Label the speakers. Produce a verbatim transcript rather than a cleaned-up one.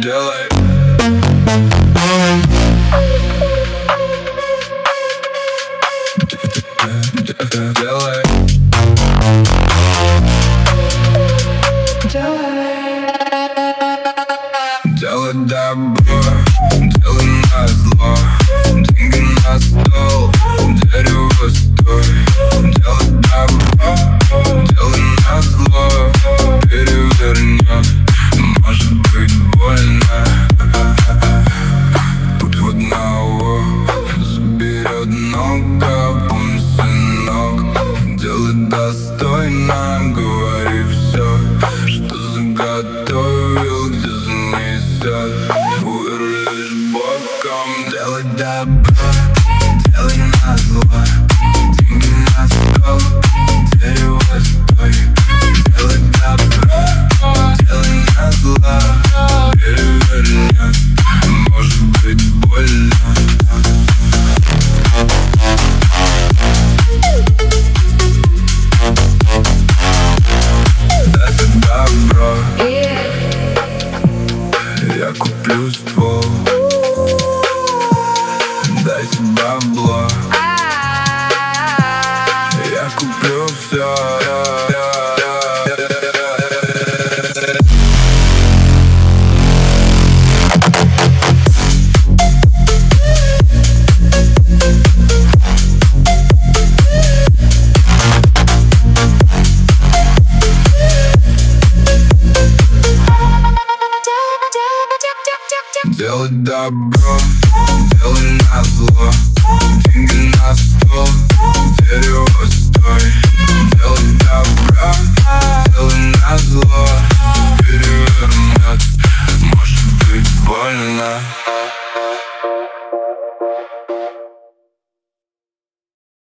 Speaker 1: делай. Делай. Делай добро, делай назло. Деньги на стол, дерево стой. Делай добро, делай назло. Перевернет, может быть больно. Путь в одного заберет много. Помни, сынок, делай достойно. Говори все, что заготовил, где занесет. Вырулишь боком. Делай добро, делай назло. Деньги на стол, дерево стой. Делай добро, делай назло. Перевернет, может быть больно. Это добро. Я куплю ствол. Дайте бабло. Я куплю все. Делай добро, делай назло. Деньги на стол, дерево стой. Делай добро, делай назло. Перевернет, может быть больно.